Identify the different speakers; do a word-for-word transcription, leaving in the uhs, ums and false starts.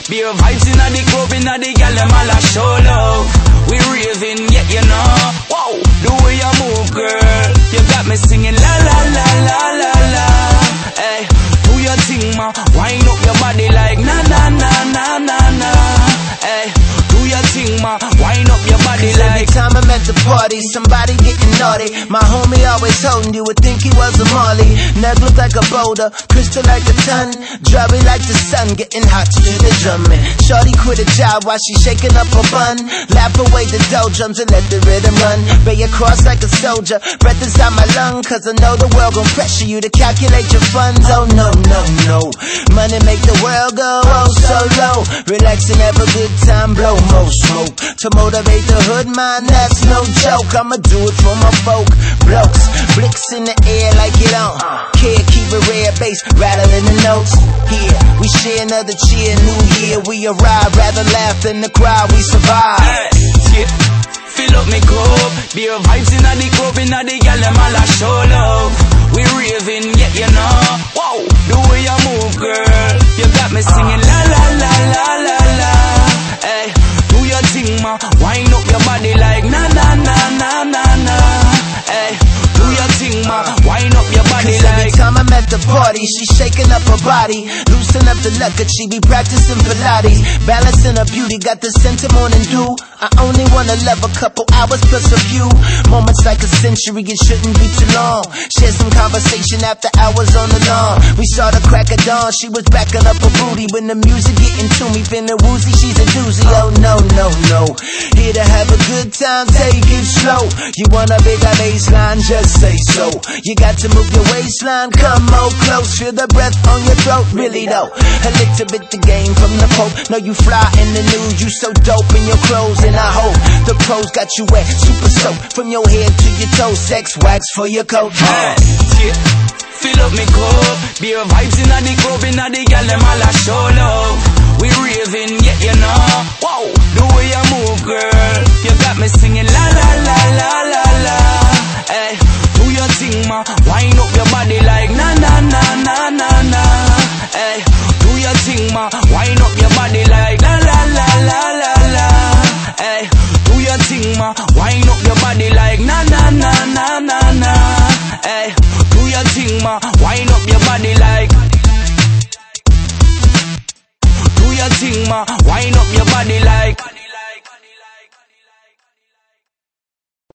Speaker 1: Beer vibes inna the club, inna the gal them all a show love. We raving, yeah you know. Wow, the way you move, girl, you got me singing la la la la la la. Hey, do your thing, ma. Wind up your body like na na na na na na. Hey, do your thing, ma. Wind up your body like.
Speaker 2: Every time I'm at the party, somebody getting naughty. My homie always holding, you would think he was a Marley. Neck look like a boulder, crystal like a ton. Drubby like the sun, getting hot to the drumming. Shorty quit a job while she shaking up her bun. Laugh away the doldrums and let the rhythm run. Bay across like a soldier, breath inside my lung. Cause I know the world gon' pressure you to calculate your funds. Oh no, no, no. Money make the world go oh so low. Relax and have a good time, blow more smoke. To motivate the hood, man, that's no joke. I'ma do it for my folk. Blokes, blicks in the air like it on. Care, keep a rare bass, rattling the notes. Here, we share another cheer, new year we arrive. Rather laugh than the cry, we survive.
Speaker 1: Hey, yeah. Fill up me cup. Beer vibes inna the club, inna the gal them all a show love. We raving, yeah you know. Wow, the way you move, girl, you got me singing la la la la la la. Hey, do your thing, ma. Wind up your body like na na na na na na. Hey, do your thing, ma. Wind up your body like.
Speaker 2: Every time I'm at the party, she shaking up her body, loosen up the luggage, she be practicing Pilates, balancing her beauty, got the scent of morning dew. I only wanna love a couple hours plus a few moments like a century, it shouldn't be too long. Share some conversation after hours on the lawn. We saw the crack of dawn, she was backing up her booty. When the music getting to me, feeling woozy, she's a doozy. Oh no, no, no. Here to have a good time, take it slow. You want a bigger baseline, just say so. You got to move your waistline, come more close. Feel the breath on your throat, really though. A little bit the game from the Pope. Know you fly in the news, you so dope in your clothes. And I hope the pros got you wet, super soaked from your head to your toes. Sex wax for your coat.
Speaker 1: Hey, yeah. Fill up me cup. Beer vibes inna the club, inna the gal them all a show love. We raving, yeah you know. Wow, the way you move, girl, you got me singing la la la la la la. Hey, do your thing, ma. Wind up your body like na na na na na na. Hey, do your thing, ma. Wind up your body like la la la la la la. Hey, do your thing, ma. Wind up your body like na na na na na na. Hey, do your thing, ma. Wind up your body like. Do your thing, ma. Wind up your body like.